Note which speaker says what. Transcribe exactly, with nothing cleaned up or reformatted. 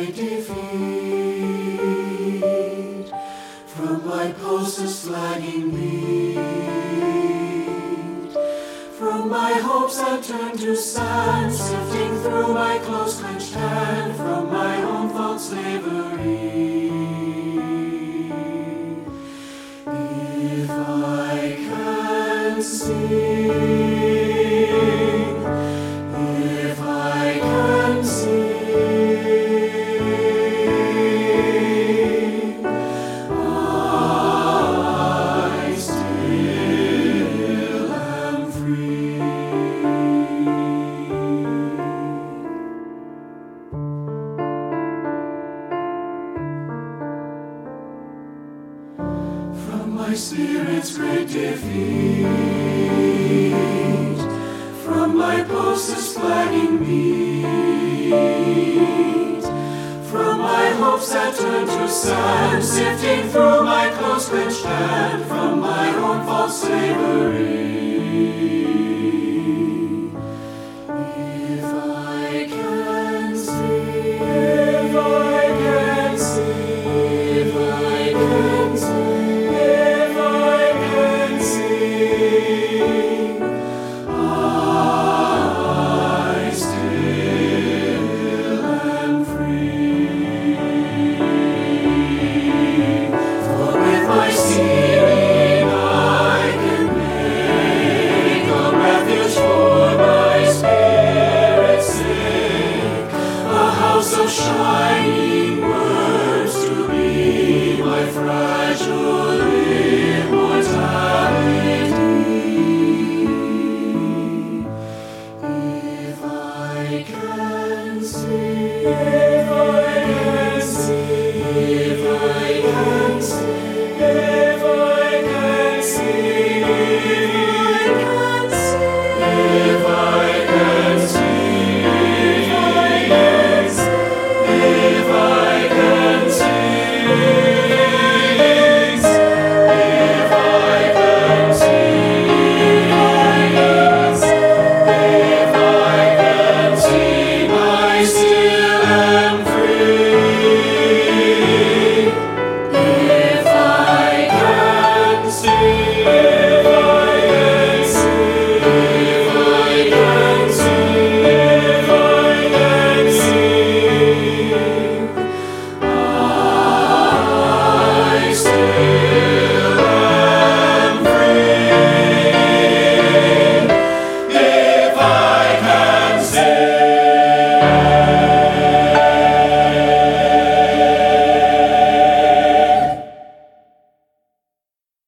Speaker 1: great defeat, from my post flagging beat, from my hopes that turned to sand, sifting through my close clenched hand, from my own false slavery. If I can sing, if I can sing, I still am free. From my spirit's great defeat, from my posts flagging beat, from my hopes that turned to sand, sifting through my close clenched hand,